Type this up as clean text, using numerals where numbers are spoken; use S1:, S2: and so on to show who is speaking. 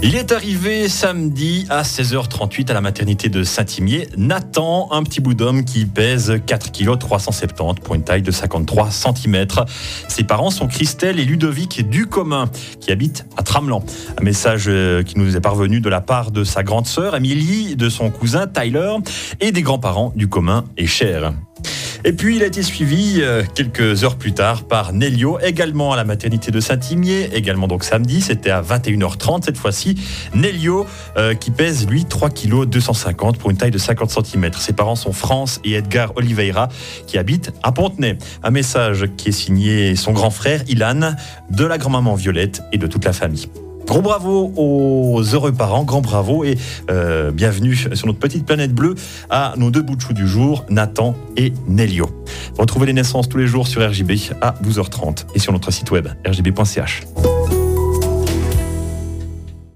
S1: Il est arrivé samedi à 16h38 à la maternité de Saint-Imier. Nathan, un petit bout d'homme qui pèse 4 kg 370 pour une taille de 53 cm. Ses parents sont Christelle et Ludovic Ducommun qui habitent à Tramelan. Un message qui nous est parvenu de la part de sa grande sœur Amélie, de son cousin Tyler et des grands-parents Ducommun et Cher. Et puis, il a été suivi quelques heures plus tard par Nélio, également à la maternité de Saint-Imier, également donc samedi, c'était à 21h30 cette fois-ci. Nélio, qui pèse, lui, 3 kg 250 pour une taille de 50 cm. Ses parents sont France et Edgar Oliveira, qui habitent à Pontenay. Un message qui est signé son grand frère, Ilan, de la grand-maman Violette et de toute la famille. Gros bravo aux heureux parents, grand bravo et bienvenue sur notre petite planète bleue à nos deux bouts de chou du jour, Nathan et Nélio. Retrouvez les naissances tous les jours sur RJB à 12h30 et sur notre site web rjb.ch.